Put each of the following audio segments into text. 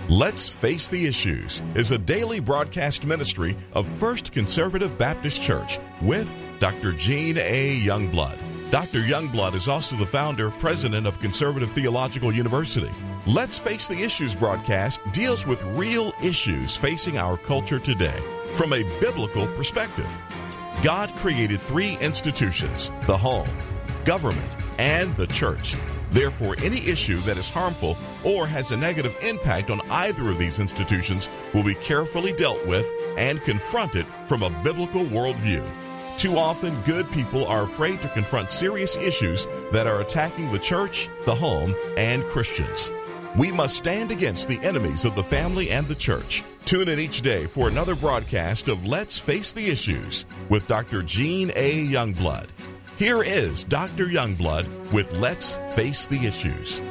Let's Face the Issues is a daily broadcast ministry of First Conservative Baptist Church with Dr. Gene A. Youngblood. Dr. Youngblood is also the founder, president of Conservative Theological University. Let's Face the Issues broadcast deals with real issues facing our culture today from a biblical perspective. God created three institutions: the home, government, and the church. Therefore, any issue that is harmful or has a negative impact on either of these institutions will be carefully dealt with and confronted from a biblical worldview. Too often, good people are afraid to confront serious issues that are attacking the church, the home, and Christians. We must stand against the enemies of the family and the church. Tune in each day for another broadcast of Let's Face the Issues with Dr. Gene A. Youngblood. Here is Dr. Youngblood with Let's Face the Issues.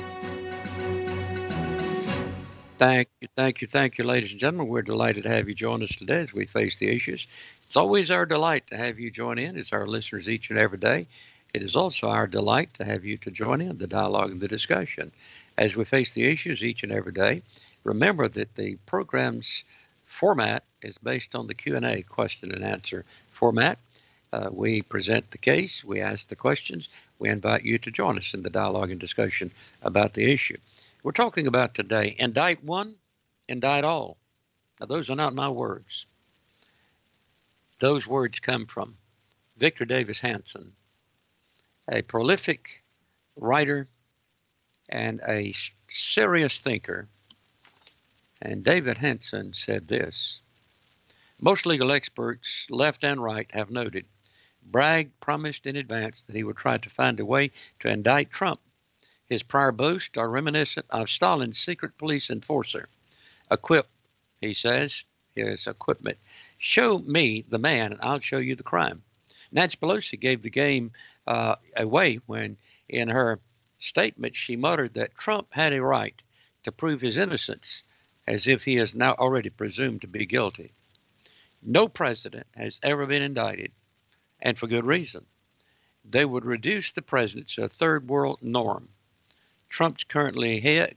Thank you, ladies and gentlemen. We're delighted to have you join us today as we face the issues. It's always our delight to have you join in as our listeners each and every day. It is also our delight to have you to join in the dialogue and the discussion as we face the issues each and every day. Remember that the program's format is based on the Q&A, question and answer format. We present the case, we ask the questions, we invite you to join us in the dialogue and discussion about the issue. We're talking about today, indict one, indict all. Now, those are not my words. Those words come from Victor Davis Hanson, a prolific writer and a serious thinker. And David Hanson said this: most legal experts, left and right, have noted Bragg promised in advance that he would try to find a way to indict Trump. His prior boasts are reminiscent of Stalin's secret police enforcer. Equip, he says, his equipment. Show me the man and I'll show you the crime. Nancy Pelosi gave the game away when in her statement she muttered that Trump had a right to prove his innocence as if he is now already presumed to be guilty. No president has ever been indicted, and for good reason. They would reduce the president to a third world norm. Trump is currently head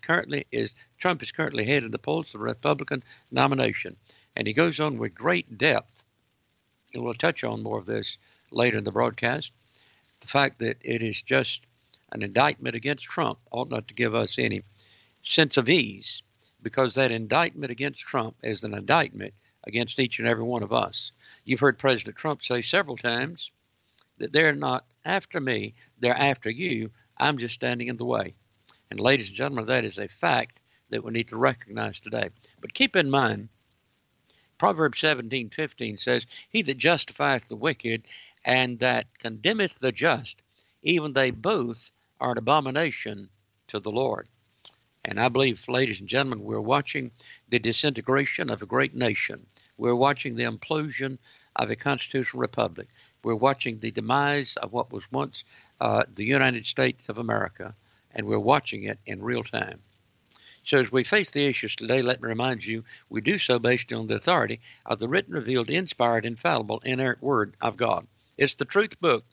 of the polls for the Republican nomination, and he goes on with great depth, and we'll touch on more of this later in the broadcast. The fact that it is just an indictment against Trump ought not to give us any sense of ease, because that indictment against Trump is an indictment against each and every one of us. You've heard President Trump say several times that they're not after me, they're after you. I'm just standing in the way. And ladies and gentlemen, that is a fact that we need to recognize today. But keep in mind, Proverbs 17:15 says, he that justifieth the wicked and that condemneth the just, even they both are an abomination to the Lord. And I believe, ladies and gentlemen, we're watching the disintegration of a great nation. We're watching the implosion of a constitutional republic. We're watching the demise of what was once the United States of America, and we're watching it in real time. So as we face the issues today, let me remind you, we do so based on the authority of the written, revealed, inspired, infallible, inerrant Word of God. It's the truth book.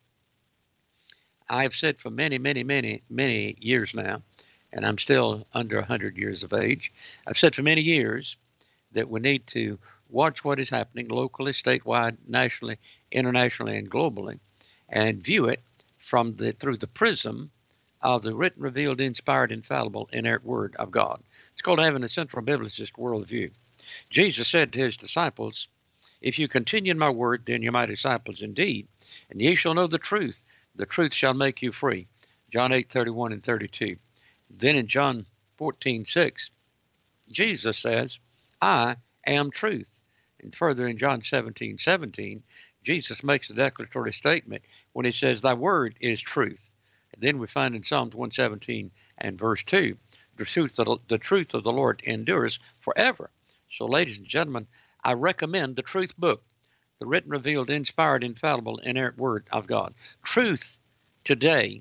I have said for many, many, many, many years now, and I'm still under 100 years of age, I've said for many years that we need to watch what is happening locally, statewide, nationally, internationally, and globally, and view it through the prism of the written, revealed, inspired, infallible, inerrant Word of God. It's called having a central biblicist worldview. Jesus said to his disciples, if you continue in my word, then you're my disciples indeed, and ye shall know the truth shall make you free. John 8:31 and 32. Then in John 14:6, Jesus says, I am truth. And further in John 17:17, Jesus makes a declaratory statement when he says, thy word is truth. And then we find in Psalms 117 and verse 2, the truth of the Lord endures forever. So ladies and gentlemen, I recommend the truth book, the written, revealed, inspired, infallible, inerrant Word of God. Truth today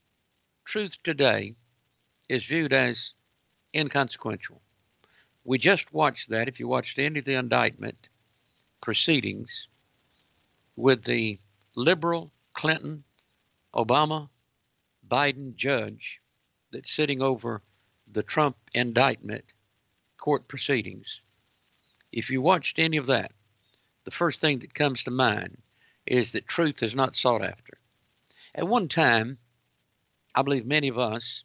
is viewed as inconsequential. We just watched that. If you watched any of the indictment proceedings with the liberal Clinton, Obama, Biden judge that's sitting over the Trump indictment court proceedings, if you watched any of that, the first thing that comes to mind is that truth is not sought after. At one time, I believe many of us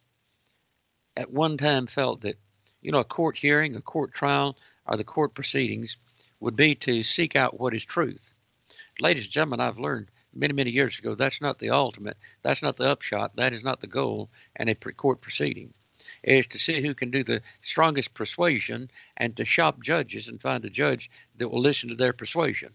at one time felt that, a court hearing, a court trial, or the court proceedings would be to seek out what is truth. Ladies and gentlemen, I've learned many, many years ago that's not the ultimate, that's not the upshot, that is not the goal in a court proceeding. It is to see who can do the strongest persuasion and to shop judges and find a judge that will listen to their persuasion.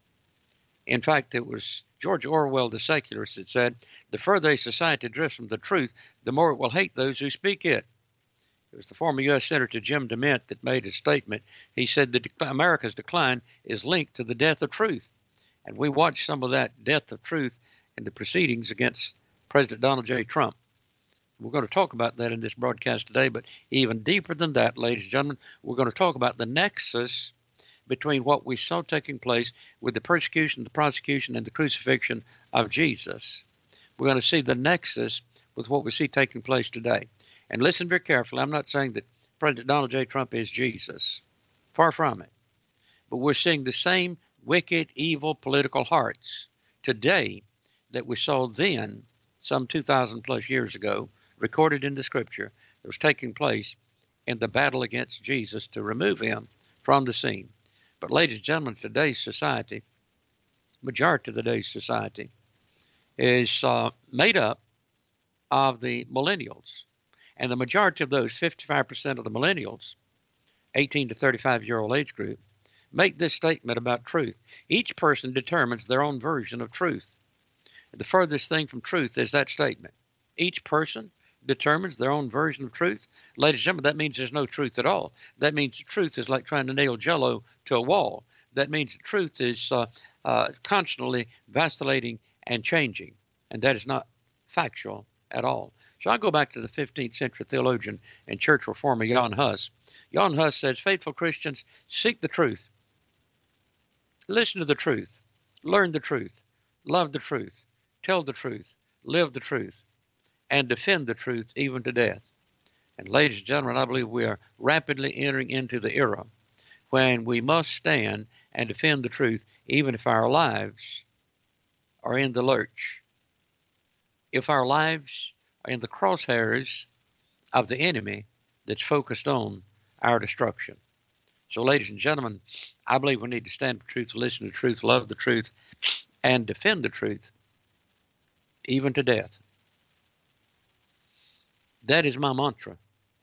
In fact, it was George Orwell, the secularist, that said, the further a society drifts from the truth, the more it will hate those who speak it. It was the former U.S. Senator Jim DeMint that made a statement. He said that America's decline is linked to the death of truth. And we watched some of that death of truth in the proceedings against President Donald J. Trump. We're going to talk about that in this broadcast today, but even deeper than that, ladies and gentlemen, we're going to talk about the nexus between what we saw taking place with the persecution, the prosecution, and the crucifixion of Jesus. We're going to see the nexus with what we see taking place today. And listen very carefully. I'm not saying that President Donald J. Trump is Jesus. Far from it. But we're seeing the same wicked, evil political hearts today that we saw then, some 2,000 plus years ago, recorded in the scripture, that was taking place in the battle against Jesus to remove him from the scene. But ladies and gentlemen, today's society, majority of today's society, is made up of the millennials. And the majority of those, 55% of the millennials, 18 to 35-year-old age group, make this statement about truth. Each person determines their own version of truth. The furthest thing from truth is that statement. Each person determines their own version of truth. Ladies and gentlemen, that means there's no truth at all. That means the truth is like trying to nail Jell-O to a wall. That means the truth is constantly vacillating and changing. And that is not factual at all. So I go back to the 15th century theologian and church reformer Jan Hus. Jan Hus says, faithful Christians seek the truth. Listen to the truth. Learn the truth. Love the truth. Tell the truth. Live the truth. And defend the truth even to death. And ladies and gentlemen, I believe we are rapidly entering into the era when we must stand and defend the truth even if our lives are in the lurch. If our lives are in the crosshairs of the enemy that's focused on our destruction. So, ladies and gentlemen, I believe we need to stand for truth, listen to the truth, love the truth, and defend the truth, even to death. That is my mantra.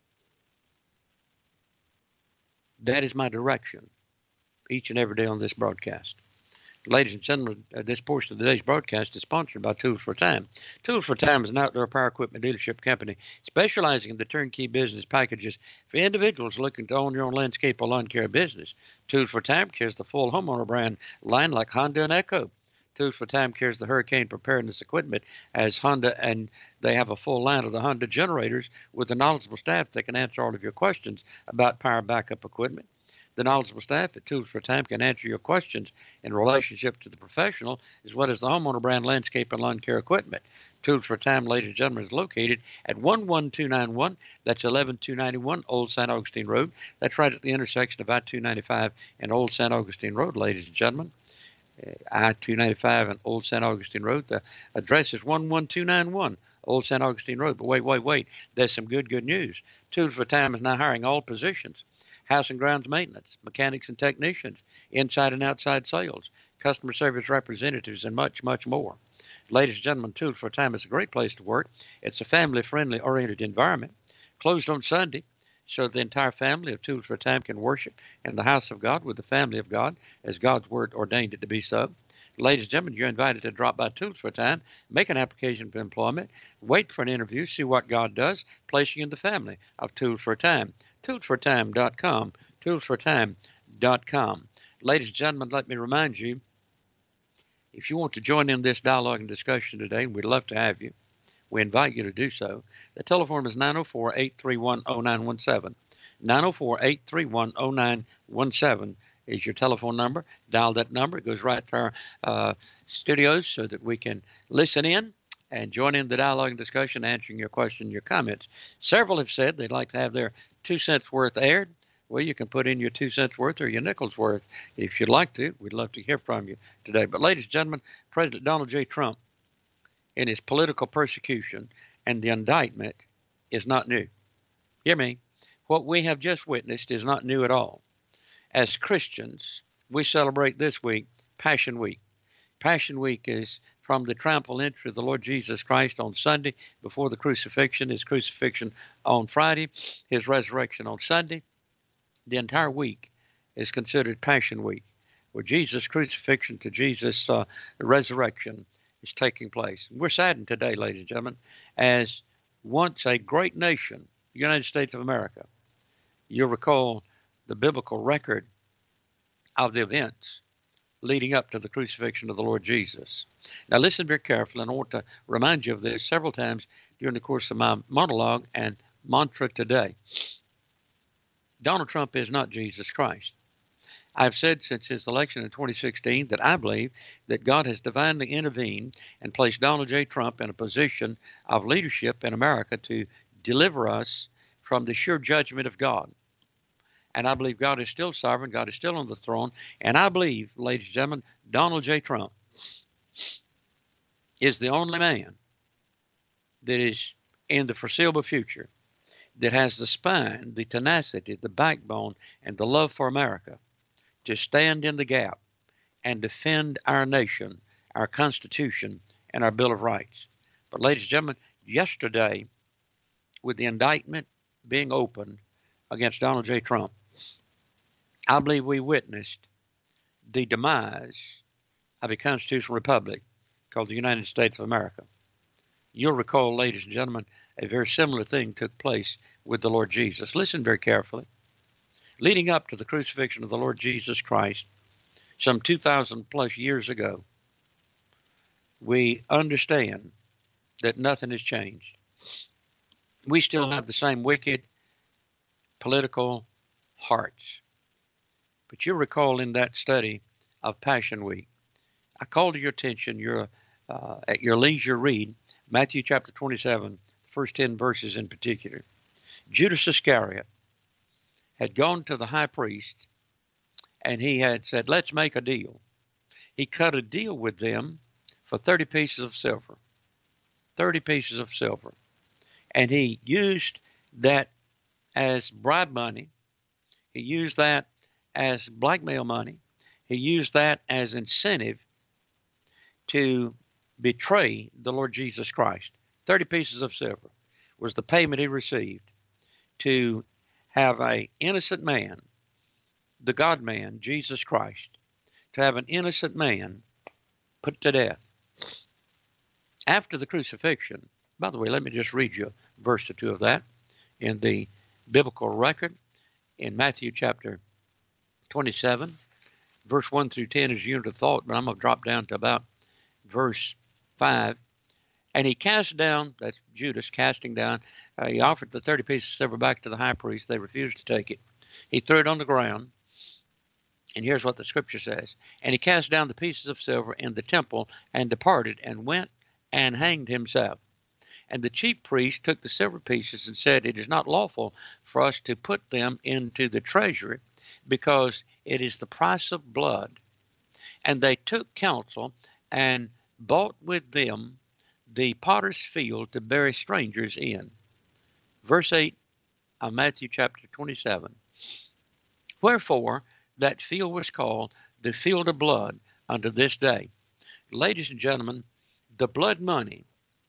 That is my direction each and every day on this broadcast. Ladies and gentlemen, this portion of today's broadcast is sponsored by Tools for Time. Tools for Time is an outdoor power equipment dealership company specializing in the turnkey business packages for individuals looking to own your own landscape or lawn care business. Tools for Time carries the full homeowner brand line like Honda and Echo. Tools for Time carries the hurricane preparedness equipment as Honda, and they have a full line of the Honda generators with a knowledgeable staff that can answer all of your questions about power backup equipment. The knowledgeable staff at Tools for Time can answer your questions in relationship to the professional as well as the homeowner brand landscape and lawn care equipment. Tools for Time, ladies and gentlemen, is located at 11291. That's 11291 Old St. Augustine Road. That's right at the intersection of I-295 and Old St. Augustine Road, ladies and gentlemen. I-295 and Old St. Augustine Road. The address is 11291 Old St. Augustine Road. But wait. There's some good news. Tools for Time is now hiring all positions. House and grounds maintenance, mechanics and technicians, inside and outside sales, customer service representatives, and much more. Ladies and gentlemen, Tools for Time is a great place to work. It's a family-friendly oriented environment, closed on Sunday, so the entire family of Tools for Time can worship in the house of God with the family of God as God's Word ordained it to be so. Ladies and gentlemen, you're invited to drop by Tools for Time, make an application for employment, wait for an interview, see what God does, place you in the family of Tools for Time. ToolsForTime.com, ToolsForTime.com. Ladies and gentlemen, let me remind you, if you want to join in this dialogue and discussion today, and we'd love to have you, we invite you to do so. The telephone is 904-831-0917. 904-831-0917 is your telephone number. Dial that number. It goes right to our studios so that we can listen in and join in the dialogue and discussion, answering your question, your comments. Several have said they'd like to have their 2 cents worth aired. Well, you can put in your 2 cents worth or your nickel's worth if you'd like to. We'd love to hear from you today. But, ladies and gentlemen, President Donald J. Trump, in his political persecution and the indictment, is not new. Hear me. What we have just witnessed is not new at all. As Christians, we celebrate this week Passion Week. Passion Week is from the triumphal entry of the Lord Jesus Christ on Sunday before the crucifixion, his crucifixion on Friday, his resurrection on Sunday. The entire week is considered Passion Week, where Jesus' crucifixion to Jesus' resurrection is taking place. We're saddened today, ladies and gentlemen, as once a great nation, the United States of America. You'll recall the biblical record of the events leading up to the crucifixion of the Lord Jesus. Now listen very carefully, and I want to remind you of this several times during the course of my monologue and mantra today. Donald Trump is not Jesus Christ. I've said since his election in 2016 that I believe that God has divinely intervened and placed Donald J. Trump in a position of leadership in America to deliver us from the sure judgment of God. And I believe God is still sovereign, God is still on the throne, and I believe, ladies and gentlemen, Donald J. Trump is the only man that is in the foreseeable future that has the spine, the tenacity, the backbone, and the love for America to stand in the gap and defend our nation, our Constitution, and our Bill of Rights. But ladies and gentlemen, yesterday, with the indictment being opened against Donald J. Trump, I believe we witnessed the demise of a constitutional republic called the United States of America. You'll recall, ladies and gentlemen, a very similar thing took place with the Lord Jesus. Listen very carefully. Leading up to the crucifixion of the Lord Jesus Christ, some 2,000 plus years ago, we understand that nothing has changed. We still have the same wicked political hearts. But you recall in that study of Passion Week, I called to your attention at your leisure read Matthew chapter 27, the first 10 verses in particular. Judas Iscariot had gone to the high priest and he had said, let's make a deal. He cut a deal with them for 30 pieces of silver. 30 pieces of silver. And he used that as bribe money. He used that as blackmail money. He used that as incentive to betray the Lord Jesus Christ. 30 pieces of silver was the payment he received to have an innocent man, the God-man, Jesus Christ, to have an innocent man put to death. After the crucifixion, by the way, let me just read you a verse or two of that in the biblical record in Matthew chapter 27, verse 1 through 10 is a unit of thought, but I'm going to drop down to about verse 5. And he cast down, that's Judas casting down, he offered the 30 pieces of silver back to the high priest. They refused to take it. He threw it on the ground. And here's what the scripture says. And he cast down the pieces of silver in the temple and departed and went and hanged himself. And the chief priest took the silver pieces and said, it is not lawful for us to put them into the treasury because it is the price of blood. And they took counsel and bought with them the potter's field to bury strangers in. Verse 8 of Matthew chapter 27. Wherefore that field was called the field of blood unto this day. Ladies and gentlemen, the blood money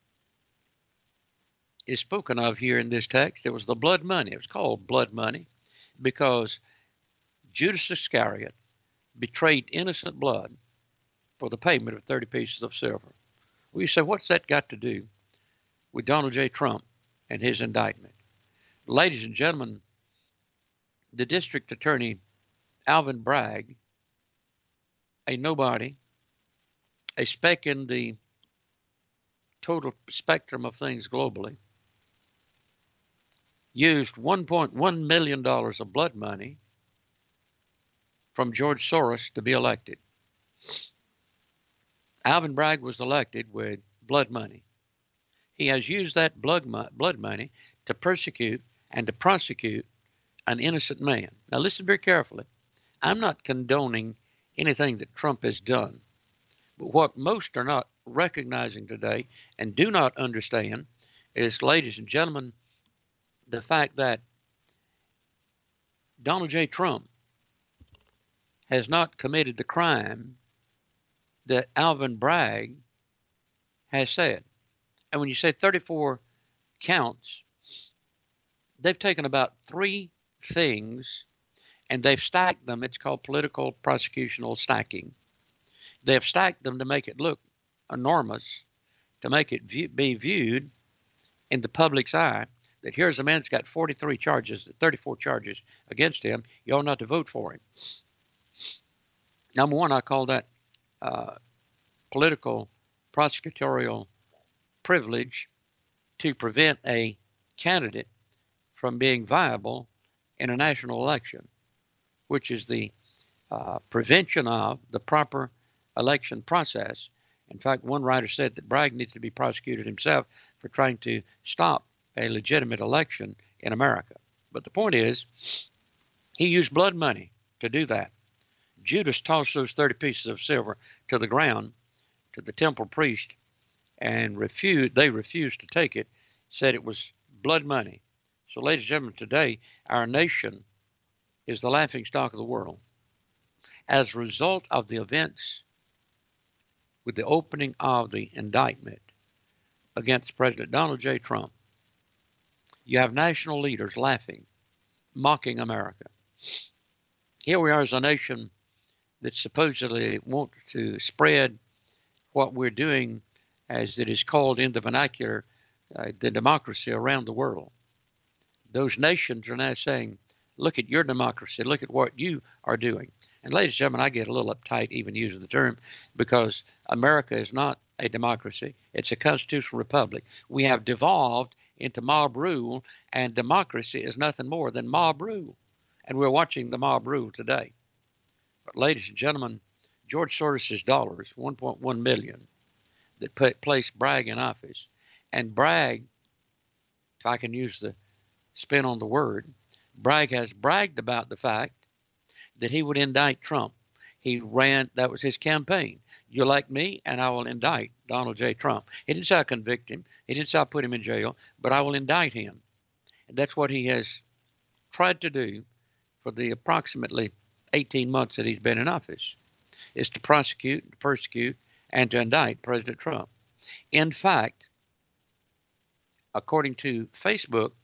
is spoken of here in this text. It was the blood money. It was called blood money because Judas Iscariot betrayed innocent blood for the payment of 30 pieces of silver. Well, you say, what's that got to do with Donald J. Trump and his indictment? Ladies and gentlemen, the district attorney, Alvin Bragg, a nobody, a speck in the total spectrum of things globally, used $1.1 million of blood money from George Soros to be elected. Alvin Bragg was elected with blood money. He has used that blood money to persecute and to prosecute an innocent man. Now listen very carefully. I'm not condoning anything that Trump has done. But what most are not recognizing today and do not understand is, ladies and gentlemen, the fact that Donald J. Trump has not committed the crime that Alvin Bragg has said. And when you say 34 counts, they've taken about 3 things and they've stacked them. It's called political prosecutional stacking. They've stacked them to make it look enormous, to make it be viewed in the public's eye that here's a man that's got 34 charges against him. You ought not to vote for him. Number one, I call that political prosecutorial privilege to prevent a candidate from being viable in a national election, which is the prevention of the proper election process. In fact, one writer said that Bragg needs to be prosecuted himself for trying to stop a legitimate election in America. But the point is, he used blood money to do that. Judas tossed those 30 pieces of silver to the ground, to the temple priest, and they refused to take it, said it was blood money. So, ladies and gentlemen, today, our nation is the laughingstock of the world. As a result of the events with the opening of the indictment against President Donald J. Trump, you have national leaders laughing, mocking America. Here we are as a nation that supposedly wants to spread what we're doing, as it is called in the vernacular, the democracy around the world. Those nations are now saying, look at your democracy, look at what you are doing. And ladies and gentlemen, I get a little uptight even using the term, because America is not a democracy. It's a constitutional republic. We have devolved into mob rule, and democracy is nothing more than mob rule. And we're watching the mob rule today. But ladies and gentlemen, George Soros' dollars, 1.1 million, that placed Bragg in office. And Bragg, if I can use the spin on the word, Bragg has bragged about the fact that he would indict Trump. He ran, that was his campaign. You elect me, and I will indict Donald J. Trump. He didn't say I'll convict him. He didn't say I'll put him in jail, but I will indict him. And that's what he has tried to do for the approximately 18 months that he's been in office, is to prosecute, to persecute, and to indict President Trump. In fact, according to Facebook,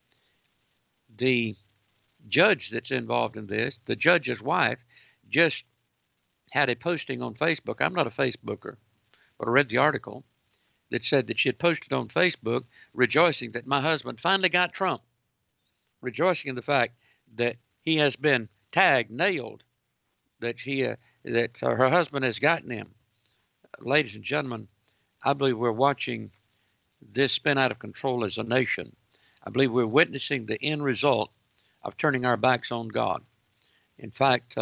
the judge that's involved in this, the judge's wife, just had a posting on Facebook. I'm not a Facebooker, but I read the article that said that she had posted on Facebook rejoicing that my husband finally got Trump, rejoicing in the fact that he has been tagged, nailed, that her husband has gotten him. Ladies and gentlemen, I believe we're watching this spin out of control as a nation. I believe we're witnessing the end result of turning our backs on God. In fact,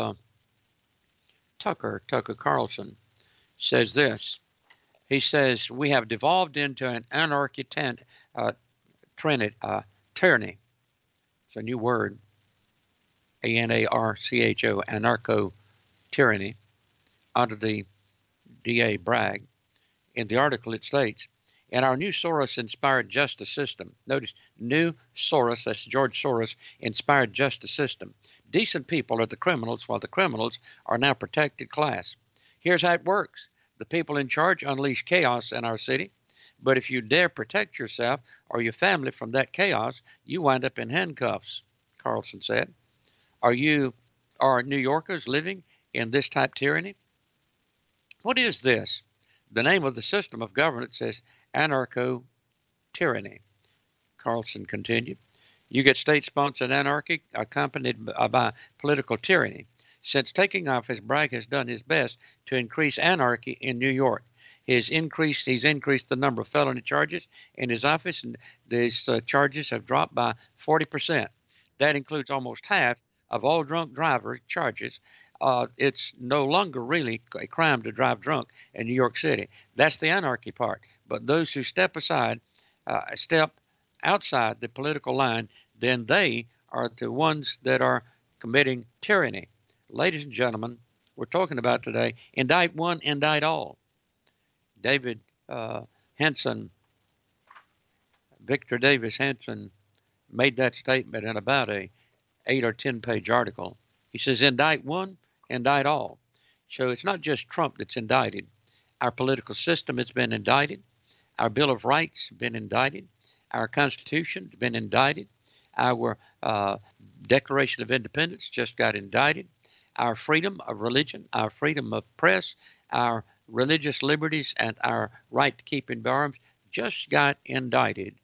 Tucker Carlson says this. He says, we have devolved into an tyranny. It's a new word, ANARCHO, anarcho-tyranny, under the DA Bragg. In the article it states, in our new Soros-inspired justice system, notice, new Soros, that's George Soros-inspired justice system, decent people are the criminals, while the criminals are now protected class. Here's how it works. The people in charge unleash chaos in our city, but if you dare protect yourself or your family from that chaos, you wind up in handcuffs, Carlson said. Are New Yorkers living in this type tyranny? What is this? The name of the system of government says anarcho-tyranny. Carlson continued. You get state-sponsored anarchy accompanied by political tyranny. Since taking office, Bragg has done his best to increase anarchy in New York. He's increased the number of felony charges in his office, and these charges have dropped by 40%. That includes almost half of all drunk driver charges. It's no longer really a crime to drive drunk in New York City. That's the anarchy part. But those who step outside the political line, then they are the ones that are committing tyranny. Ladies and gentlemen, we're talking about today, indict one, indict all. David Henson, Victor Davis Henson, made that statement in about a 8 or 10 page article. He says, indict one, indict all. So it's not just Trump that's indicted. Our political system has been indicted. Our Bill of Rights has been indicted. Our Constitution has been indicted. Our Declaration of Independence just got indicted. Our freedom of religion, our freedom of press, our religious liberties, and our right to keep and bear arms just got indicted.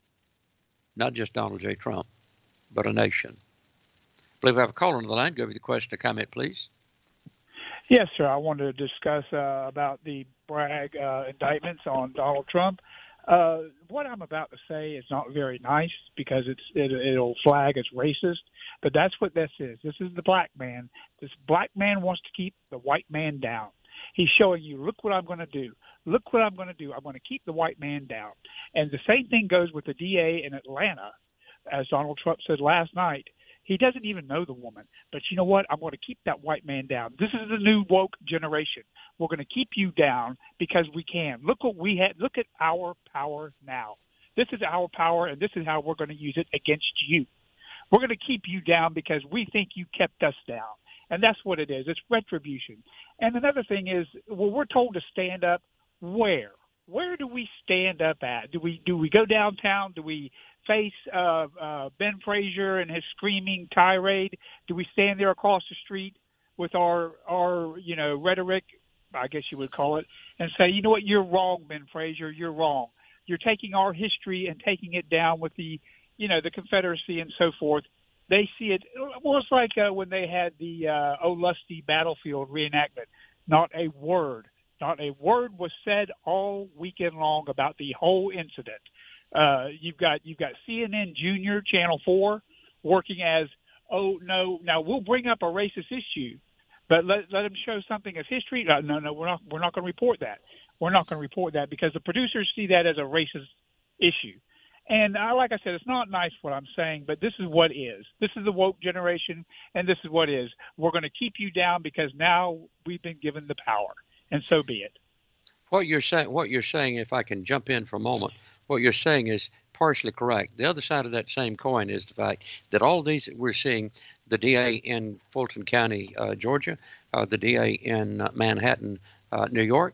Not just Donald J. Trump, but a nation. I believe we have a caller on the line. Go over the question or comment, please. Yes, sir. I wanted to discuss about the Bragg indictments on Donald Trump. What I'm about to say is not very nice because it'll flag as racist, but that's what this is. This is the black man. This black man wants to keep the white man down. He's showing you, look what I'm going to do. Look what I'm going to do. I'm going to keep the white man down. And the same thing goes with the DA in Atlanta, as Donald Trump said last night. He doesn't even know the woman. But you know what? I'm going to keep that white man down. This is the new woke generation. We're going to keep you down because we can. Look what we had. Look at our power now. This is our power, and this is how we're going to use it against you. We're going to keep you down because we think you kept us down. And that's what it is. It's retribution. And another thing is, well, we're told to stand up. Where? Where do we stand up at? Do we go downtown? Do we face Ben Frazier and his screaming tirade? Do we stand there across the street with our rhetoric, I guess you would call it, and say, you know what, you're wrong, Ben Frazier, you're wrong. You're taking our history and taking it down with the Confederacy and so forth. They see it. Well, it's like when they had the Oh Lusty Battlefield reenactment. Not a word was said all weekend long about the whole incident. You've got CNN Junior, Channel 4, working as, oh, no, now we'll bring up a racist issue, but let them show something of history. No, we're not going to report that. We're not going to report that because the producers see that as a racist issue. And like I said, it's not nice what I'm saying, but this is what is. This is the woke generation, and this is what is. We're going to keep you down because now we've been given the power, and so be it. What you're saying, if I can jump in for a moment, what you're saying is partially correct. The other side of that same coin is the fact that all these we're seeing, the DA in Fulton County, Georgia, the DA in Manhattan, New York,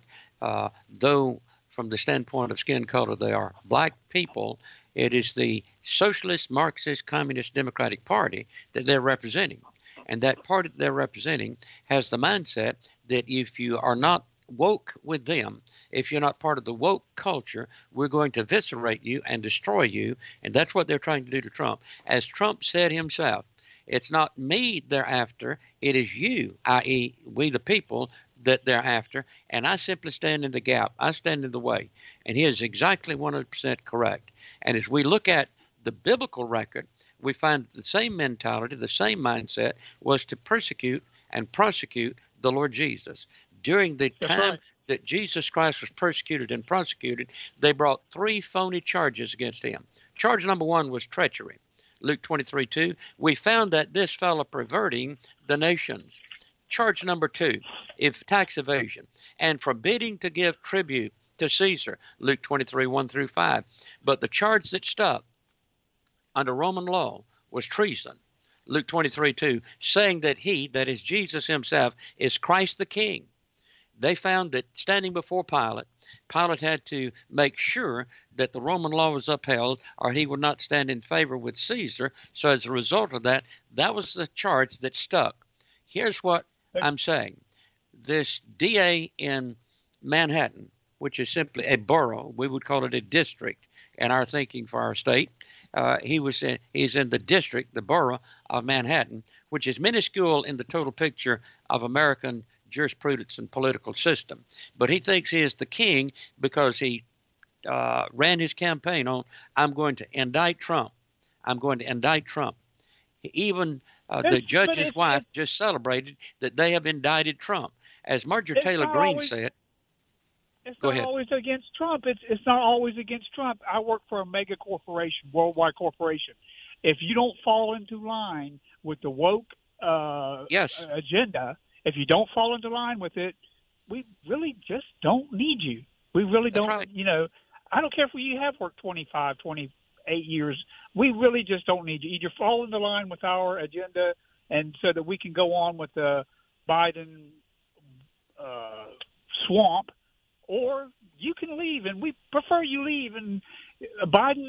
though from the standpoint of skin color they are black people, it is the Socialist, Marxist, Communist, Democratic Party that they're representing. And that party that they're representing has the mindset that if you are not woke with them, if you're not part of the woke culture, we're going to eviscerate you and destroy you. And that's what they're trying to do to Trump. As Trump said himself, it's not me they're after, it is you, i.e. we the people, that they're after. And I simply stand in the gap. I stand in the way. And he is exactly 100% correct. And as we look at the biblical record, we find the same mentality, the same mindset was to persecute and prosecute the Lord Jesus. During the time that Jesus Christ was persecuted and prosecuted, they brought 3 phony charges against him. Charge number 1 was treachery. Luke 23:2, we found that this fellow perverting the nations. Charge number 2 is tax evasion and forbidding to give tribute to Caesar. Luke 23:1-5. But the charge that stuck under Roman law was treason. Luke 23:2, saying that he, that is Jesus himself, is Christ the King. They found that standing before Pilate, Pilate had to make sure that the Roman law was upheld or he would not stand in favor with Caesar. So as a result of that, that was the charge that stuck. Here's what I'm saying. This DA in Manhattan, which is simply a borough, we would call it a district in our thinking for our state. He's in the district, the borough of Manhattan, which is minuscule in the total picture of American jurisprudence and political system. But he thinks he is the king because he ran his campaign on, I'm going to indict Trump. I'm going to indict Trump. Even the judge's wife just celebrated that they have indicted Trump. As Marjorie Taylor Greene said, it's not always against Trump. It's not always against Trump. I work for a mega corporation, worldwide corporation. if you don't fall into line with the woke agenda, if you don't fall into line with it, we really just don't need you. We really don't, right. I don't care if you have worked 25, 28 years. We really just don't need you. Either fall into line with our agenda and so that we can go on with the Biden swamp, or you can leave, and we prefer you leave. And Biden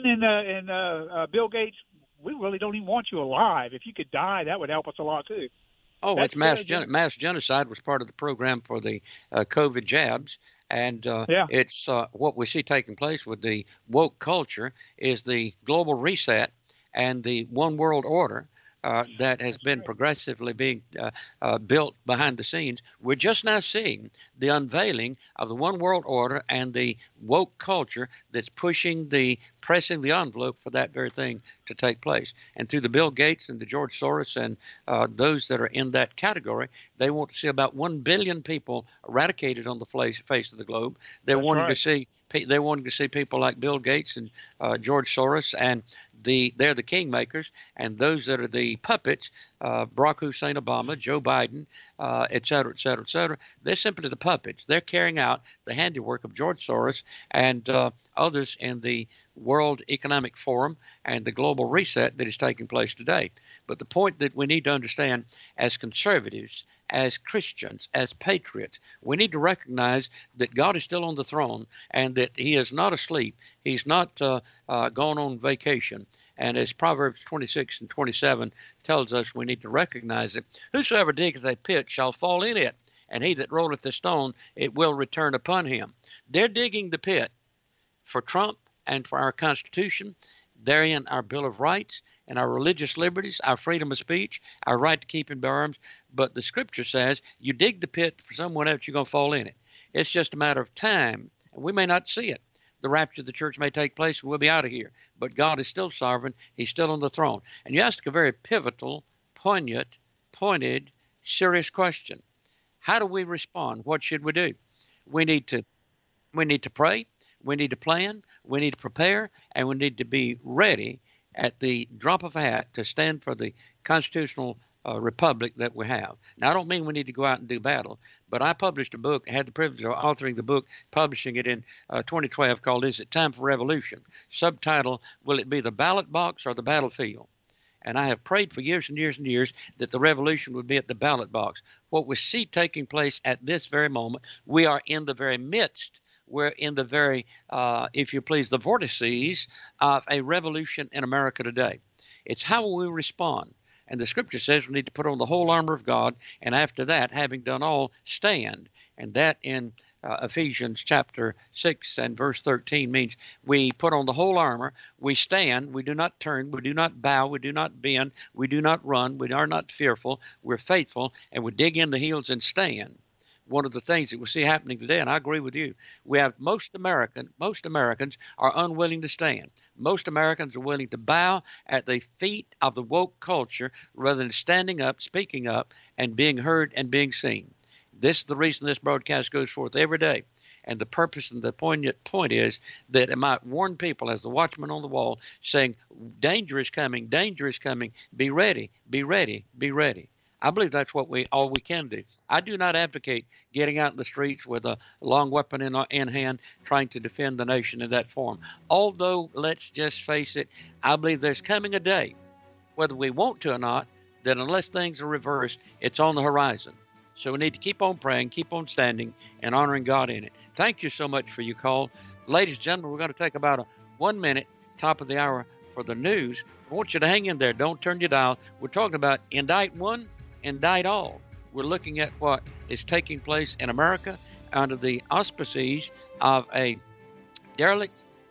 and Bill Gates, we really don't even want you alive. If you could die, that would help us a lot too. Oh, it's mass genocide was part of the program for the COVID jabs. And it's what we see taking place with the woke culture is the global reset and the one world order that has been progressively being built behind the scenes. We're just now seeing the unveiling of the one world order and the woke culture that's pressing the envelope for that very thing to take place. And through the Bill Gates and the George Soros and those that are in that category, they want to see about 1 billion people eradicated on the face of the globe. They're wanting to see people like Bill Gates and George Soros, and they're the kingmakers, and those that are the puppets, Barack Hussein Obama, Joe Biden, et cetera, et cetera, et cetera. They're simply the puppets. They're carrying out the handiwork of George Soros and others in the World Economic Forum and the global reset that is taking place today. But the point that we need to understand as conservatives, as Christians, as patriots, we need to recognize that God is still on the throne and that he is not asleep. He's not gone on vacation. And as Proverbs 26 and 27 tells us, we need to recognize it. Whosoever diggeth a pit shall fall in it, and he that rolleth the stone, it will return upon him. They're digging the pit for Trump and for our Constitution, therein our Bill of Rights and our religious liberties, our freedom of speech, our right to keep and bear arms. But the Scripture says you dig the pit for someone else, you're going to fall in it. It's just a matter of time, and we may not see it. The rapture of the church may take place, and we'll be out of here. But God is still sovereign. He's still on the throne. And you ask a very pivotal, poignant, pointed, serious question. How do we respond? What should we do? We need to pray. We need to plan, we need to prepare, and we need to be ready at the drop of a hat to stand for the constitutional republic that we have. Now, I don't mean we need to go out and do battle, but I published a book, had the privilege of authoring the book, publishing it in 2012, called Is It Time for Revolution? Subtitle, Will It Be the Ballot Box or the Battlefield? And I have prayed for years and years and years that the revolution would be at the ballot box. What we see taking place at this very moment, we are in the very midst. We're in the very, if you please, the vortices of a revolution in America today. It's how we respond. And the Scripture says we need to put on the whole armor of God, and after that, having done all, stand. And that in Ephesians chapter 6 and verse 13 means we put on the whole armor, we stand, we do not turn, we do not bow, we do not bend, we do not run, we are not fearful, we're faithful, and we dig in the heels and stand. One of the things that we see happening today, and I agree with you, we have most Americans are unwilling to stand. Most Americans are willing to bow at the feet of the woke culture rather than standing up, speaking up, and being heard and being seen. This is the reason this broadcast goes forth every day. And the purpose and the poignant point is that it might warn people as the watchman on the wall saying, danger is coming, be ready, be ready, be ready. I believe that's all we can do. I do not advocate getting out in the streets with a long weapon in hand trying to defend the nation in that form. Although, let's just face it, I believe there's coming a day, whether we want to or not, that unless things are reversed, it's on the horizon. So we need to keep on praying, keep on standing, and honoring God in it. Thank you so much for your call. Ladies and gentlemen, we're going to take about a 1 minute, top of the hour for the news. I want you to hang in there. Don't turn your dial. We're talking about indict one, indict all. We're looking at what is taking place in America under the auspices of a derelict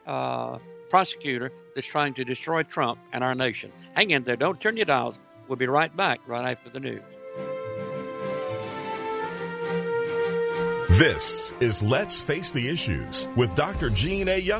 prosecutor that's trying to destroy Trump and our nation. Hang in there. Don't turn your dials. We'll be right back right after the news. This is Let's Face the Issues with Dr. Gene A. Young.